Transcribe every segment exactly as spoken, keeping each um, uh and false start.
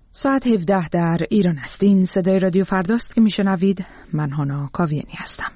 ساعت هفده در ایران هستین. صدای رادیو فرداست که میشنوید. من هانا کاویانی هستم.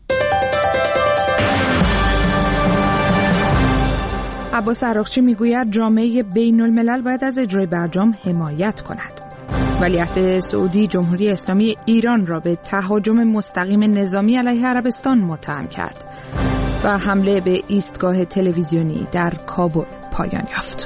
عباس عراقچی میگوید جامعه بین الملل باید از اجرای برجام حمایت کند. ولیعهد سعودی جمهوری اسلامی ایران را به تهاجم مستقیم نظامی علیه عربستان متهم کرد و حمله به ایستگاه تلویزیونی در کابل پایان یافت.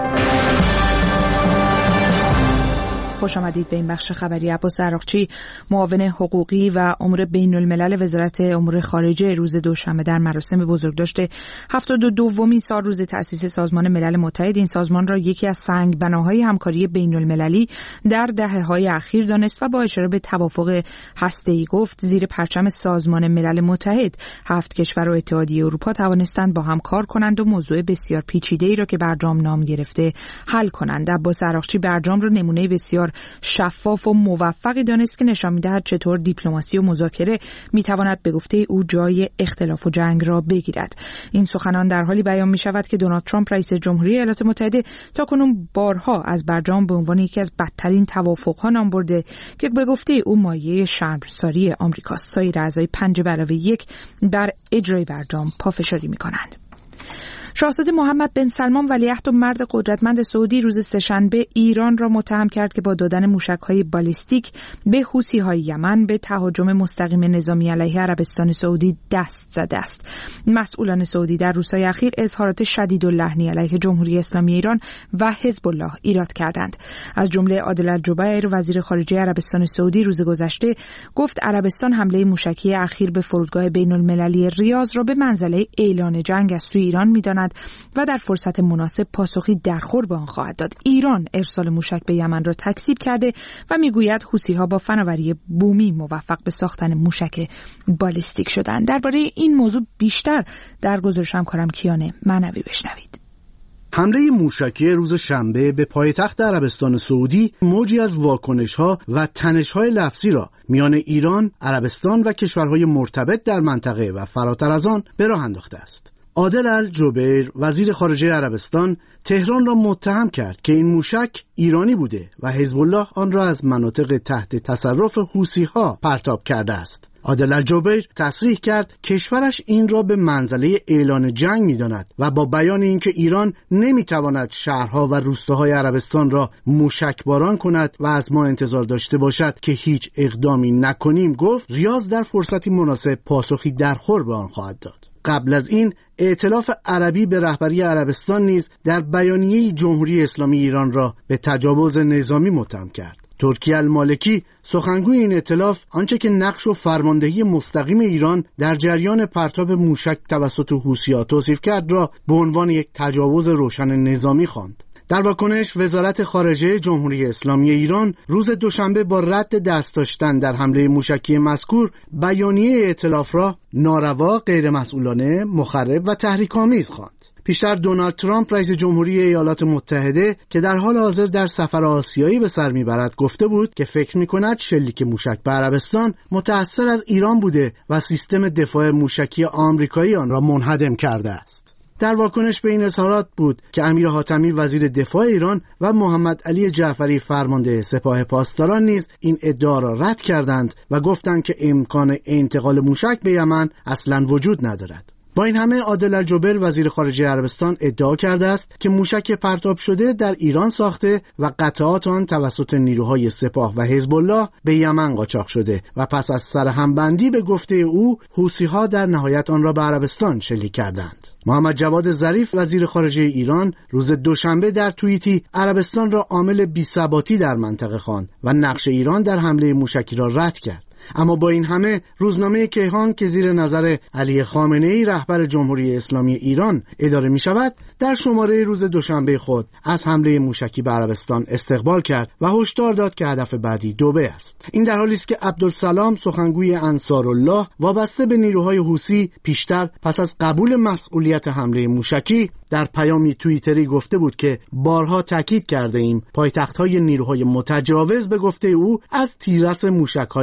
خوش آمدید به این بخش خبری. عباس عراقچی معاون حقوقی و امور بین الملل وزارت امور خارجه روز دوشنبه در مراسم بزرگداشت هفتاد و دومین سال روز تأسیس سازمان ملل متحد این سازمان را یکی از سنگ بناهای همکاری بین المللی در دهه‌های اخیر دانست و با اشاره به توافق هسته‌ای گفت زیر پرچم سازمان ملل متحد هفت کشور و اتحادیه اروپا توانستند با هم کار کنند و موضوع بسیار پیچیده‌ای را که برجام نام گرفته حل کنند. عباس عراقچی برجام را نمونه بسیار شفاف و موفقی دانست که نشان می‌دهد چطور دیپلماسی و مذاکره می‌تواند به گفته او جای اختلاف و جنگ را بگیرد. این سخنان در حالی بیان می‌شود که دونالد ترامپ رئیس جمهوری ایالات متحده تاکنون بارها از برجام به عنوان یکی از بدترین توافق‌ها نام برده که به گفته او مایه شرمساری آمریکاست. سایر اعضای پنج به علاوه یک بر اجرای برجام پافشاری می‌کنند. شاهزاده محمد بن سلمان ولیعهد و مرد قدرتمند سعودی روز سه‌شنبه ایران را متهم کرد که با دادن موشک‌های بالستیک به حوثی‌های یمن به تهاجم مستقیم نظامی علیه عربستان سعودی دست زده است. مسئولان سعودی در روزهای اخیر اظهارات شدید و لحنی علیه جمهوری اسلامی ایران و حزب الله ایراد کردند. از جمله عادل الجبیر وزیر خارجه عربستان سعودی روز گذشته گفت عربستان حمله موشکی اخیر به فرودگاه بین‌المللی ریاض را به منزله اعلان جنگ از سوی ایران می‌داند و در فرصت مناسب پاسخی درخور به آن خواهد داد. ایران ارسال موشک به یمن را تکذیب کرده و میگوید حوثی‌ها با فناوری بومی موفق به ساختن موشک بالستیک شدند. درباره این موضوع بیشتر در گزارش همکارم کیان معنوی بشنوید. حمله موشکی روز شنبه به پایتخت عربستان سعودی موجی از واکنش‌ها و تنش‌های لفظی را میان ایران، عربستان و کشورهای مرتبط در منطقه و فراتر از آن به راه انداخته است. عادل الجبیر وزیر خارجه عربستان تهران را متهم کرد که این موشک ایرانی بوده و حزب الله آن را از مناطق تحت تصرف حوثی‌ها پرتاب کرده است. عادل الجبیر تصریح کرد کشورش این را به منزله اعلان جنگ می‌داند و با بیان اینکه ایران نمی‌تواند شهرها و روستاهای عربستان را موشکباران کند و از ما انتظار داشته باشد که هیچ اقدامی نکنیم گفت ریاض در فرصتی مناسب پاسخی درخور به آن خواهد داد. قبل از این ائتلاف عربی به رهبری عربستان نیز در بیانیه جمهوری اسلامی ایران را به تجاوز نظامی متهم کرد. ترکی المالکی سخنگوی این ائتلاف آنچه که نقش و فرماندهی مستقیم ایران در جریان پرتاب موشک توسط حوثی‌ها توصیف کرد را به عنوان یک تجاوز روشن نظامی خواند. در واکنش وزارت خارجه جمهوری اسلامی ایران روز دوشنبه با رد دست داشتن در حمله موشکی مذکور بیانیه ائتلاف را ناروا، غیرمسئولانه، مخرب و تحریک‌آمیز خواند. پیشتر دونالد ترامپ رئیس جمهوری ایالات متحده که در حال حاضر در سفر آسیایی به سر میبرد گفته بود که فکر میکند شلیک موشک به عربستان متأثر از ایران بوده و سیستم دفاع موشکی آمریکایی آن را منهدم کرده است. در واکنش به این اظهارات بود که امیر حاتمی وزیر دفاع ایران و محمد علی جعفری فرمانده سپاه پاسداران نیز این ادعا را رد کردند و گفتند که امکان انتقال موشک به یمن اصلاً وجود ندارد. با این همه عادل الجبیر وزیر خارجه عربستان ادعا کرده است که موشک پرتاب شده در ایران ساخته و قطعات آن توسط نیروهای سپاه و حزب الله به یمن قاچاق شده و پس از سرهمبندی به گفته او حوثی‌ها در نهایت آن را به عربستان شلیک کردند. محمد جواد ظریف وزیر خارجه ایران روز دوشنبه در توییتی عربستان را عامل بی‌ثباتی در منطقه خواند و نقش ایران در حمله موشکی را رد کرد. اما با این همه روزنامه کیهان که زیر نظر علی خامنه‌ای رهبر جمهوری اسلامی ایران اداره می شود در شماره روز دوشنبه خود از حمله موشکی به عربستان استقبال کرد و هشدار داد که هدف بعدی دوبه است. این در حالی است که عبدالسلام سخنگوی انصارالله وابسته به نیروهای حوثی پیشتر پس از قبول مسئولیت حمله موشکی در پیامی توییتری گفته بود که بارها تاکید کرده ایم پایتخت‌های نیروهای متجاوز به گفته او از تیررس موشک‌های آنها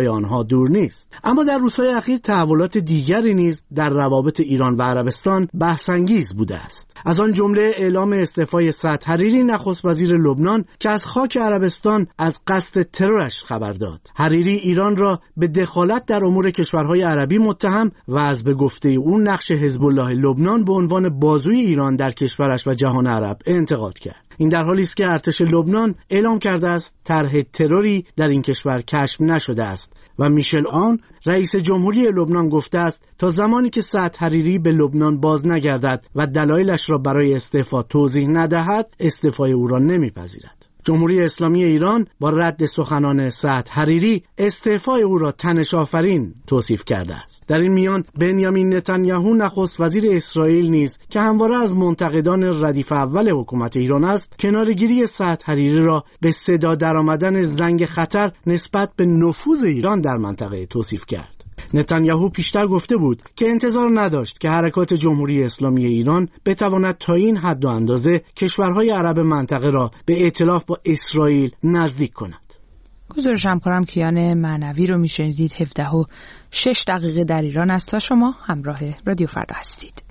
دور نیست. اما در روزهای اخیر تحولات دیگری نیز در روابط ایران و عربستان بحث‌انگیز بوده است. از آن جمله اعلام استعفای سعد حریری نخست وزیر لبنان که از خاک عربستان از قصد ترورش خبر داد. حریری ایران را به دخالت در امور کشورهای عربی متهم و از به گفته او نقش حزب الله لبنان به عنوان بازوی ایران در کشورش و جهان عرب انتقاد کرد. این در حالی است که ارتش لبنان اعلام کرده است طرح تروری در این کشور کشف نشده است و میشل آن رئیس جمهوری لبنان گفته است تا زمانی که سعد حریری به لبنان باز نگردد و دلایلش را برای استعفا توضیح ندهد استعفای او را نمیپذیرد. جمهوری اسلامی ایران با رد سخنان سعد حریری استعفای او را تنش آفرین توصیف کرده است. در این میان بنیامین نتانیاهو نخست وزیر اسرائیل نیز که همواره از منتقدان ردیف اول حکومت ایران است، کناره‌گیری سعد حریری را به صدا درآمدن زنگ خطر نسبت به نفوذ ایران در منطقه توصیف کرد. نتانیاهو پیشتر گفته بود که انتظار نداشت که حرکات جمهوری اسلامی ایران بتواند تا این حد و اندازه کشورهای عرب منطقه را به ائتلاف با اسرائیل نزدیک کند. گزارش همکارم کیان معنوی رو میشنیدید. هفده و شش دقیقه در ایران است و شما همراه رادیو فردا هستید.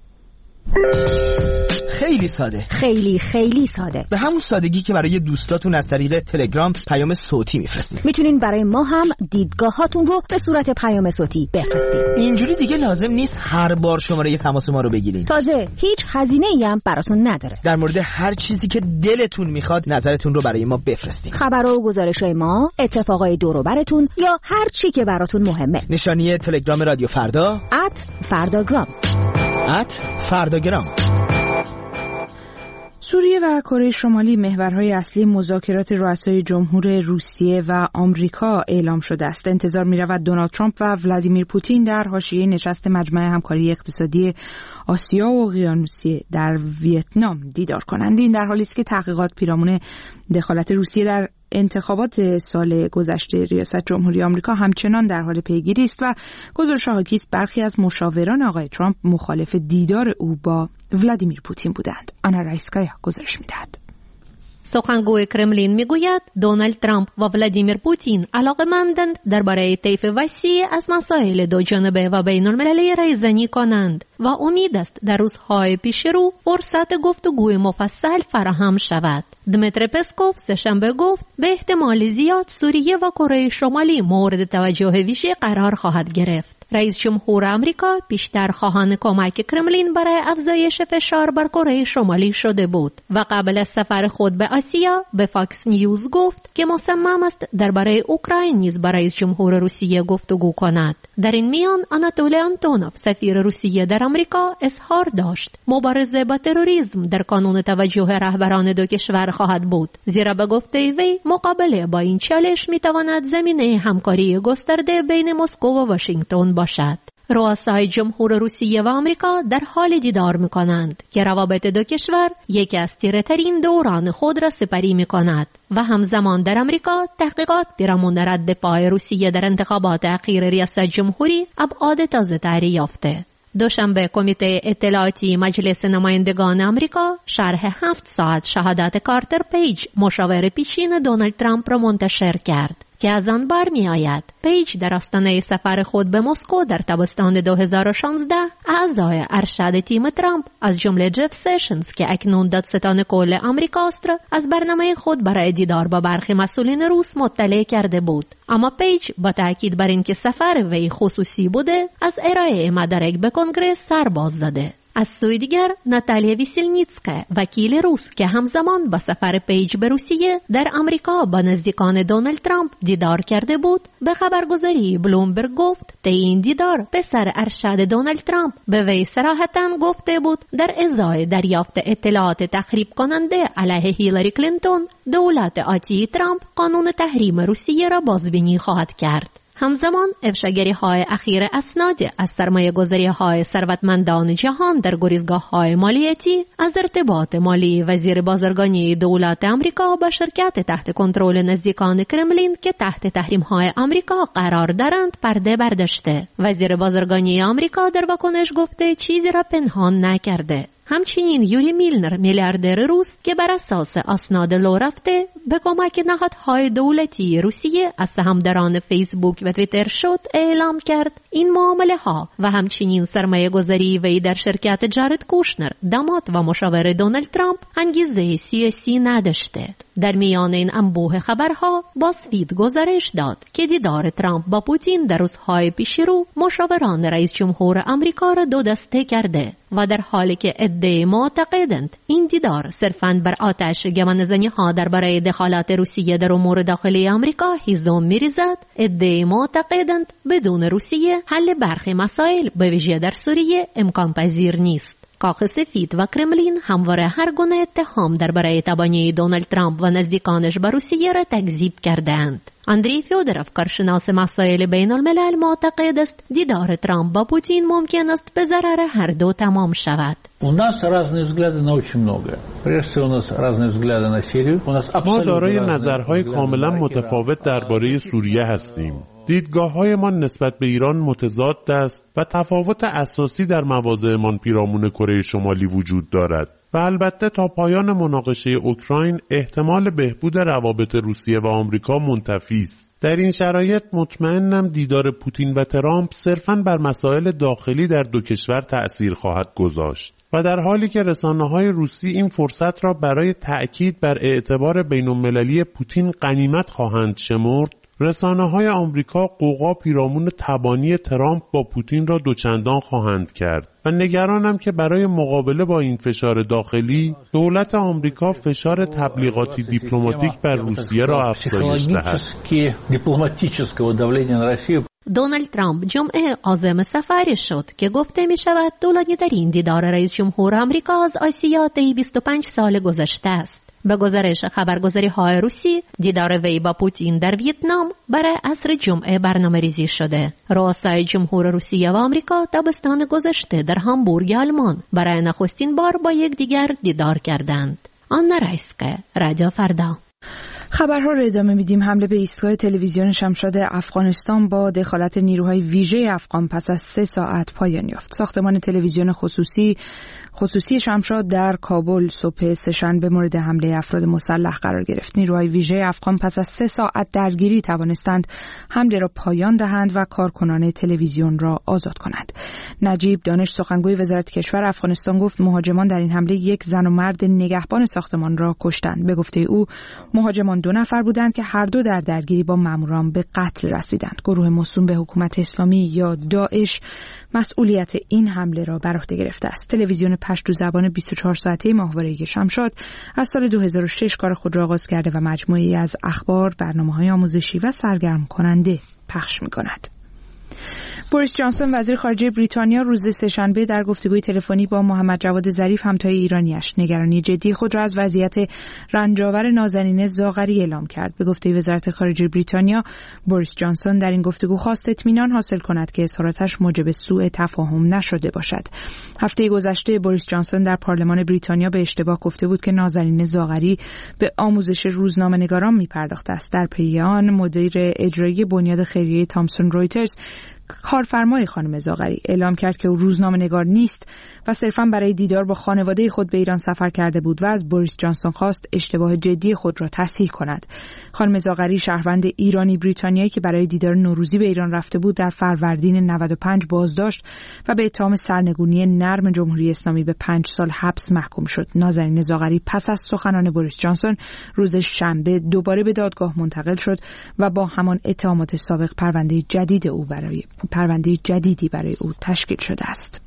خیلی ساده، خیلی خیلی ساده، به همون سادگی که برای دوستاتون از طریق تلگرام پیام صوتی میفرستید. میتونین برای ما هم دیدگاهاتون رو به صورت پیام صوتی بفرستید. اینجوری دیگه لازم نیست هر بار شماره تماس ما رو بگیرین. تازه هیچ هزینه‌ای هم براتون نداره. در مورد هر چیزی که دلتون میخواد نظرتون رو برای ما بفرستید. خبرها و گزارش‌های ما، اتفاقای دور و برتون یا هر چی که براتون مهمه. نشانی تلگرام رادیو فردا ات فرداگرام ات فرداگرام. سوریه و کره شمالی محورهای اصلی مذاکرات رؤسای جمهور روسیه و آمریکا اعلام شده است. انتظار می‌رود دونالد ترامپ و ولادیمیر پوتین در حاشیه نشست مجمع همکاری اقتصادی آسیا و اقیانوسیه در ویتنام دیدار کنند. این در حالی است که تحقیقات پیرامون دخالت روسیه در انتخابات سال گذشته ریاست جمهوری آمریکا همچنان در حال پیگیری است و گزارش حاکی است برخی از مشاوران آقای ترامپ مخالف دیدار او با ولادیمیر پوتین بودند. آنا رایسکایا گزارش می‌دهد. سخنگوی کرملین میگوید دونالد ترامپ و ولادیمیر پوتین علاقه‌مندند درباره طیف وسیع از مسائل دو جانبه و بین المللی ریزنی کنند و امید است در روزهای پیش رو فرصت گفتگوی مفصل فراهم شود. دمیتری پسکوف سه‌شنبه گفت به احتمال زیاد سوریه و کره شمالی مورد توجه ویژه قرار خواهد گرفت. رئیس جمهور آمریکا بیشتر خواهان کمک کرملین برای افزایش فشار بر کره شمالی شده بود و قبل از سفر خود به آسیا به فاکس نیوز گفت که مصمم است درباره اوکراین نیز با رئیس جمهور روسیه گفتگو کند. در این میان آناتولی آنتونوف سفیر روسیه در آمریکا اظهار داشت مبارزه با تروریسم در کانون توجه رهبران دو کشور خواهد بود، زیرا به گفته وی مقابله با این چالش میتواند زمینه همکاری گسترده بین مسکو و واشنگتن باشد. رؤسای جمهور روسیه و آمریکا در حال دیدار می‌کنند که روابط دو کشور یکی از تیره‌ترین دوران خود را سپری می‌کند و همزمان در آمریکا تحقیقات پیرامون رد پای روسیه در انتخابات اخیر ریاست جمهوری ابعاد تازه‌تری یافته. دوشنبه کمیته اطلاعاتی مجلس نمایندگان آمریکا شرح هفت ساعت شهادت کارتر پیج مشاور پیشین دونالد ترامپ را منتشر کرد که از آن بر می آید پیج در آستانه سفر خود به مسکو در تابستان دو هزار و شانزده اعضای ارشد تیم ترامپ از جمله جف سیشنز که اکنون دادستان کل آمریکاست را از برنامه خود برای دیدار با برخی مسئولین روس مطلع کرده بود. اما پیج با تاکید بر اینکه سفر وی خصوصی بوده از ارائه مدارک به کنگره سر باز زده. از سوی دیگر ناتالیا ویسلنیتسکا وکیل روس که همزمان با سفر پیج به روسیه در آمریکا با نزدیکان دونالد ترامپ دیدار کرده بود به خبرگزاری بلومبرگ گفت طی این دیدار پسر ارشد دونالد ترامپ به وی صراحتاً گفته بود در ازای دریافت اطلاعات تخریب کننده علیه هیلاری کلینتون دولت آتی ترامپ قانون تحریم روسیه را بازبینی خواهد کرد. همزمان افشاگری‌های اخیر اسناد از سرمایه‌گذاری‌های ثروتمندان جهان در گریزگاه‌های مالیاتی از ارتباط مالی وزیر بازرگانی دولت آمریکا با شرکت تحت کنترل نزدیکان کرملین که تحت تحریم‌های آمریکا قرار دارند پرده برداشته. وزیر بازرگانی آمریکا در واکنش گفته چیزی را پنهان نکرده. همچنین یوری میلنر میلیاردر روس که بر اساس اسناد لو رفته به کمک نهادهای دولتی روسیه از سهامداران فیسبوک و توییتر شد اعلام کرد این معامله ها و همچنین سرمایه گذاری وی در شرکت جارد کوشنر داماد و مشاور دونالد ترامپ انگیزه سیاسی نداشته. در میان این انبوه خبرها بازفید گزارش داد که دیدار ترامپ با پوتین در روزهای پیشرو مشاوران رئیس جمهور آمریکا را دو دسته کرده و در حالی که عده‌ای معتقدند این دیدار صرفاً بر آتش گمانه‌زنی ها درباره دخالت روسیه در امور داخلی آمریکا هیزم می‌ریزد، عده‌ای معتقدند بدون روسیه حل برخی مسائل به ویژه در سوریه امکان پذیر نیست. کاخ سفید و کرملین همواره هر گونه اتهام درباره تبانی دونالد ترامپ و نزدیکانش به روسیه را تکذیب کردند. اندری فیودروف کارشناس مسائل بین الملل معتقد است دیدار ترامپ با پوتین ممکن است به ضرر هر دو تمام شود. У нас разные взгляды на очень многое. Прежде всего у нас разные взгляды на Сирию. У нас ما دارای نظرهای کاملا متفاوت درباره سوریه هستیم. دیدگاه‌های ما نسبت به ایران متضاد است و تفاوت اساسی در مواضعمان پیرامون کره شمالی وجود دارد. و البته تا پایان مناقشه اوکراین احتمال بهبود روابط روسیه و آمریکا منتفی است. در این شرایط مطمئنم دیدار پوتین و ترامپ صرفاً بر مسائل داخلی در دو کشور تأثیر خواهد گذاشت و در حالی که رسانه‌های روسی این فرصت را برای تأکید بر اعتبار بین‌المللی پوتین غنیمت خواهند شمرد، رسانه‌های آمریکا قوقا پیرامون تبانی ترامپ با پوتین را دوچندان خواهند کرد و نگرانم که برای مقابله با این فشار داخلی دولت آمریکا فشار تبلیغاتی دیپلماتیک بر روسیه را افزایش دهد. دونالد ترامپ جمعه عازم سفری شد که گفته می شود طولانی ترین دیدار رئیس جمهور آمریکا از آسیا طی بیست و پنج سال گذشته است. به گزارش خبرگزاری های روسی، دیدار وی با پوتین در ویتنام برای عصر جمعه برنامه ریزی شده. رؤسای جمهور روسیه و آمریکا تابستان گذشته در هامبورگ آلمان برای نخستین بار با یکدیگر دیدار کردند. آنا رایسکه، رادیو فردا. خبرها را ادامه میدیم. حمله به ایستگاه تلویزیون شمشاد افغانستان با دخالت نیروهای ویژه افغان پس از سه ساعت پایان یافت. ساختمان تلویزیون خصوصی خصوصی شمشاد در کابل صبح سه‌شنبه مورد حمله افراد مسلح قرار گرفت. نیروهای ویژه افغان پس از سه ساعت درگیری توانستند حمله را پایان دهند و کارکنان تلویزیون را آزاد کنند. نجیب دانش سخنگوی وزارت کشور افغانستان گفت مهاجمان در این حمله یک زن و مرد نگهبان ساختمان را کشتند. به گفته او مهاجمان دو نفر بودند که هر دو در درگیری با ماموران به قتل رسیدند. گروه موسوم به حکومت اسلامی یا داعش مسئولیت این حمله را بر عهده گرفته است. تلویزیون پشتو زبان بیست و چهار ساعته ماهواره شمشاد از سال دو هزار و شش کار خود را آغاز کرده و مجموعه‌ای از اخبار، برنامه‌های آموزشی و سرگرم کننده پخش می‌کند. بوریس جانسون وزیر خارجه بریتانیا روز سه‌شنبه در گفتگوی تلفنی با محمد جواد ظریف همتای ایرانیش نگرانی جدی خود را از وضعیت رنجاور نازنین زاغری اعلام کرد. به گفته وزارت خارجه بریتانیا، بوریس جانسون در این گفتگو خواست اطمینان حاصل کند که اظهاراتش موجب سوء تفاهم نشده باشد. هفته گذشته بوریس جانسون در پارلمان بریتانیا به اشتباه گفته بود که نازنین زاغری به آموزش روزنامه‌نگاران می‌پرداخته است. در پی آن مدیر اجرایی بنیاد خیریه تامسون رویترز کارفرمای خانم زاغری اعلام کرد که او روزنامه‌نگار نیست و صرفاً برای دیدار با خانواده خود به ایران سفر کرده بود و از بوریس جانسون خواست اشتباه جدی خود را تصحیح کند. خانم زاغری شهروند ایرانی بریتانیایی که برای دیدار نوروزی به ایران رفته بود در فروردین نود و پنج بازداشت و به اتهام سرنگونی نرم جمهوری اسلامی به پنج سال حبس محکوم شد. نازنین زاغری پس از سخنان بوریس جانسون روز شنبه دوباره به دادگاه منتقل شد و با همان اتهامات سابق پرونده جدید او برای پرونده جدیدی برای او تشکیل شده است.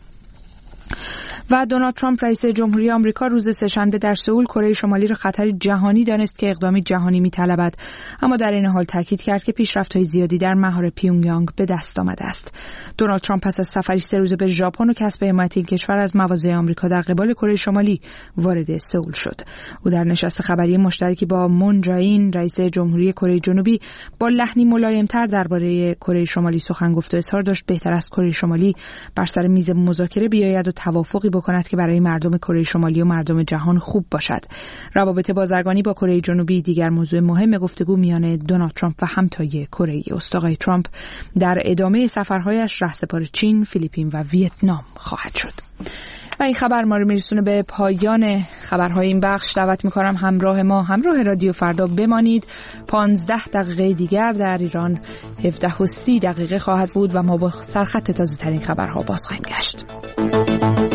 و دونالد ترامپ رئیس جمهوری آمریکا روز سه‌شنبه در سئول کره شمالی را خطری جهانی دانست که اقدامی جهانی می‌طلبد، اما در این حال تاکید کرد که پیشرفت‌های زیادی در مهار پیونگیانگ به دست آمده است. دونالد ترامپ پس از سفری سه روزه به ژاپن و کسب حمایت این کشور از مواضع آمریکا در قبال کره شمالی وارد سئول شد. او در نشست خبری مشترکی با مون جاین رئیس جمهوری کره جنوبی با لحنی ملایم‌تر درباره کره شمالی سخن گفت و اظهار داشت بهتر است کره شمالی بر سر میز مذاکره بیاید و توافقی بکند که برای مردم کره شمالی و مردم جهان خوب باشد. روابط بازرگانی با کره جنوبی دیگر موضوع مهم گفتگو میان دونالد ترامپ و همتای کره است. آقای ترامپ در ادامه سفرهایش رهسپار چین، فیلیپین و ویتنام خواهد شد. و این خبر ما رو میرسونه به پایان خبرهای این بخش. دعوت میکنم همراه ما، همراه رادیو فردا بمانید. پانزده دقیقه دیگر در ایران هفده و سی دقیقه خواهد بود و ما با سرخط تازه ترین خبرها باز خواهیم گشت.